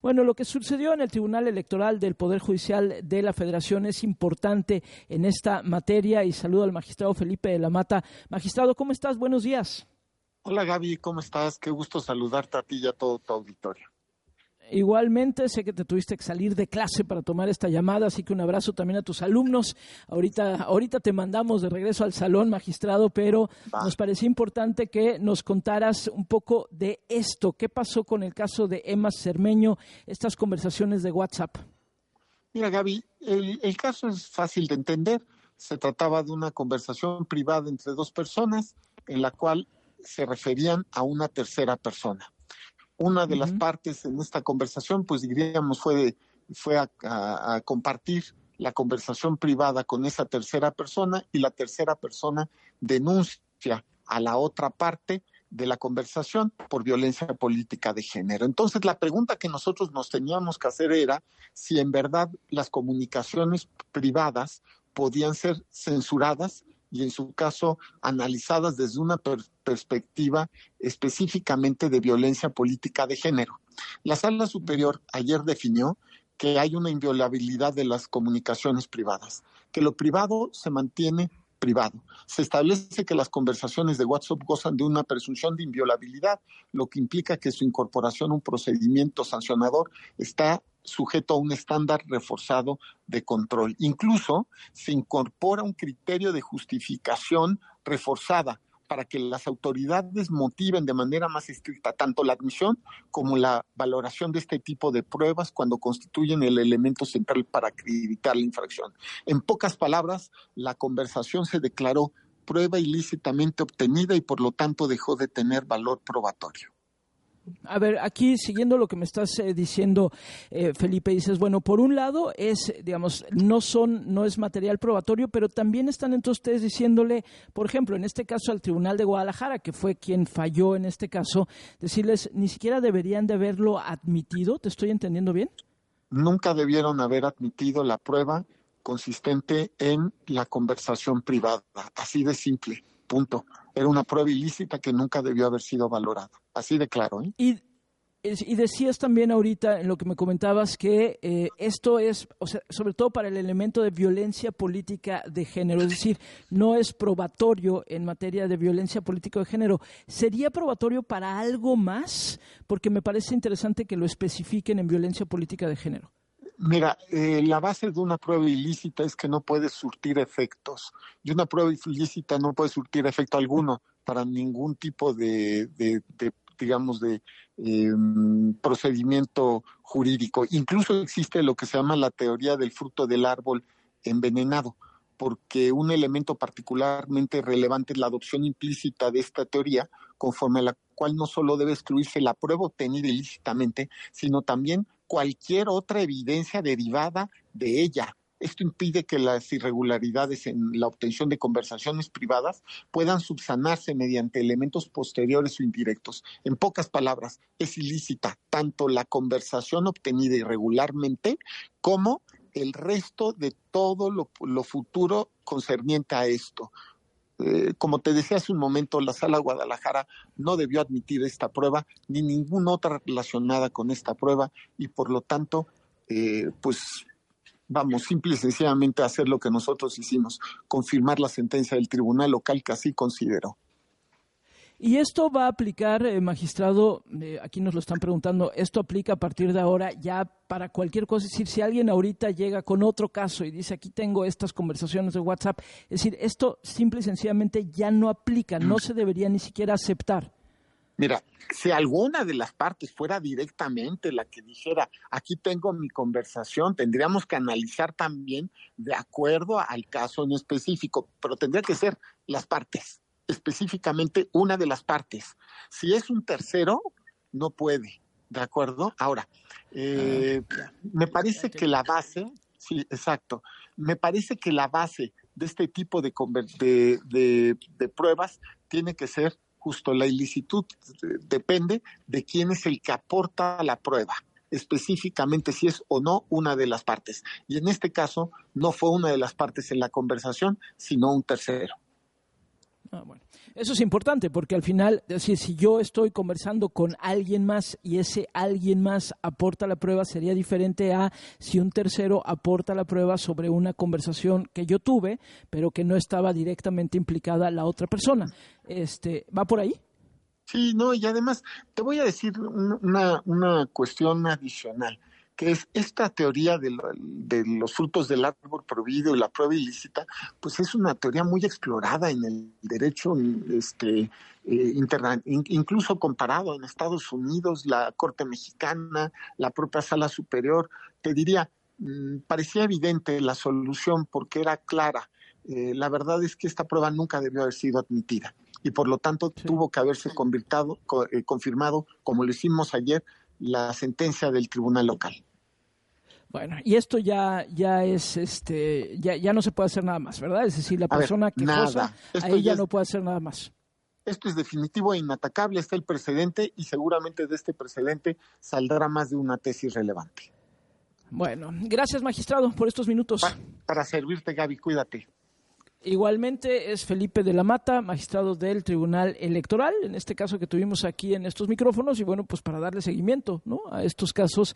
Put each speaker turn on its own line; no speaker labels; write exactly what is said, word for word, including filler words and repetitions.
Bueno, lo que sucedió en el Tribunal Electoral del Poder Judicial de la Federación es importante en esta materia y saludo al magistrado Felipe de la Mata. Magistrado, ¿cómo estás? Buenos días.
Hola Gaby, ¿cómo estás? Qué gusto saludarte a ti y a todo tu auditorio.
Igualmente, sé que te tuviste que salir de clase para tomar esta llamada, así que un abrazo también a tus alumnos. Ahorita, ahorita te mandamos de regreso al salón, magistrado, pero Va. nos parecía importante que nos contaras un poco de esto. ¿Qué pasó con el caso de Emma Cermeño, estas conversaciones de WhatsApp?
Mira, Gaby, el, el caso es fácil de entender. Se trataba de una conversación privada entre dos personas en la cual se referían a una tercera persona. Una de uh-huh. las partes en esta conversación, pues diríamos, fue, de, fue a, a, a compartir la conversación privada con esa tercera persona y la tercera persona denuncia a la otra parte de la conversación por violencia política de género. Entonces, la pregunta que nosotros nos teníamos que hacer era si en verdad las comunicaciones privadas podían ser censuradas y en su caso analizadas desde una per- perspectiva específicamente de violencia política de género. La Sala Superior ayer definió que hay una inviolabilidad de las comunicaciones privadas, que lo privado se mantiene privado. Se establece que las conversaciones de WhatsApp gozan de una presunción de inviolabilidad, lo que implica que su incorporación a un procedimiento sancionador está sujeto a un estándar reforzado de control. Incluso se incorpora un criterio de justificación reforzada para que las autoridades motiven de manera más estricta tanto la admisión como la valoración de este tipo de pruebas cuando constituyen el elemento central para acreditar la infracción. En pocas palabras, la conversación se declaró prueba ilícitamente obtenida y por lo tanto dejó de tener valor probatorio.
A ver, aquí siguiendo lo que me estás eh, diciendo, eh, Felipe, dices, bueno, por un lado es, digamos, no son, no es material probatorio, pero también están entonces ustedes diciéndole, por ejemplo, en este caso al Tribunal de Guadalajara, que fue quien falló en este caso, decirles, ni siquiera deberían de haberlo admitido, ¿te estoy entendiendo bien?
Nunca debieron haber admitido la prueba consistente en la conversación privada, así de simple. Punto. Era una prueba ilícita que nunca debió haber sido valorada. Así de claro, ¿eh?
Y, y decías también ahorita en lo que me comentabas que eh, esto es, o sea, sobre todo para el elemento de violencia política de género, es decir, no es probatorio en materia de violencia política de género. ¿Sería probatorio para algo más? Porque me parece interesante que lo especifiquen en violencia política de género.
Mira, eh, la base de una prueba ilícita es que no puede surtir efectos. Y una prueba ilícita no puede surtir efecto alguno para ningún tipo de, de, de digamos, de eh, procedimiento jurídico. Incluso existe lo que se llama la teoría del fruto del árbol envenenado, porque un elemento particularmente relevante es la adopción implícita de esta teoría, conforme a la cual no solo debe excluirse la prueba obtenida ilícitamente, sino también cualquier otra evidencia derivada de ella. Esto impide que las irregularidades en la obtención de conversaciones privadas puedan subsanarse mediante elementos posteriores o indirectos. En pocas palabras, es ilícita tanto la conversación obtenida irregularmente como el resto de todo lo, lo futuro concerniente a esto. Eh, como te decía hace un momento, la Sala Guadalajara no debió admitir esta prueba ni ninguna otra relacionada con esta prueba y por lo tanto, eh, pues vamos, simple y sencillamente hacer lo que nosotros hicimos, confirmar la sentencia del tribunal local que así consideró.
Y esto va a aplicar, eh, magistrado, eh, aquí nos lo están preguntando, esto aplica a partir de ahora ya para cualquier cosa, es decir, si alguien ahorita llega con otro caso y dice aquí tengo estas conversaciones de WhatsApp, es decir, esto simple y sencillamente ya no aplica, no se debería ni siquiera aceptar.
Mira, si alguna de las partes fuera directamente la que dijera, aquí tengo mi conversación, tendríamos que analizar también de acuerdo al caso en específico, pero tendría que ser las partes. Específicamente una de las partes. Si es un tercero, no puede, ¿de acuerdo? Ahora, eh, me parece que la base, sí, exacto, me parece que la base de este tipo de, de, de, de pruebas tiene que ser justo la ilicitud, depende de quién es el que aporta la prueba, específicamente si es o no una de las partes. Y en este caso, no fue una de las partes en la conversación, sino un tercero.
Ah, bueno. Eso es importante porque al final, es decir, si yo estoy conversando con alguien más y ese alguien más aporta la prueba, sería diferente a si un tercero aporta la prueba sobre una conversación que yo tuve, pero que no estaba directamente implicada la otra persona. Este, ¿va por ahí?
Sí, no, y además te voy a decir una, una cuestión adicional, que es esta teoría de, lo, de los frutos del árbol prohibido y la prueba ilícita, pues es una teoría muy explorada en el derecho este, eh, interna, in, incluso comparado en Estados Unidos, la Corte Mexicana, la propia Sala Superior. Te diría, mmm, parecía evidente la solución porque era clara. Eh, la verdad es que esta prueba nunca debió haber sido admitida y por lo tanto sí. tuvo que haberse convirtado, co, eh, confirmado, como lo hicimos ayer, la sentencia del tribunal local.
Bueno, y esto ya ya es este ya ya no se puede hacer nada más, ¿verdad? Es decir, la persona que quejosa, a ella es, no puede hacer nada más.
Esto es definitivo e inatacable, está el precedente y seguramente de este precedente saldrá más de una tesis relevante.
Bueno, gracias magistrado por estos minutos.
Pa- para servirte, Gaby, cuídate.
Igualmente es Felipe de la Mata, magistrado del Tribunal Electoral, en este caso que tuvimos aquí en estos micrófonos, y bueno, pues para darle seguimiento, ¿no?, a estos casos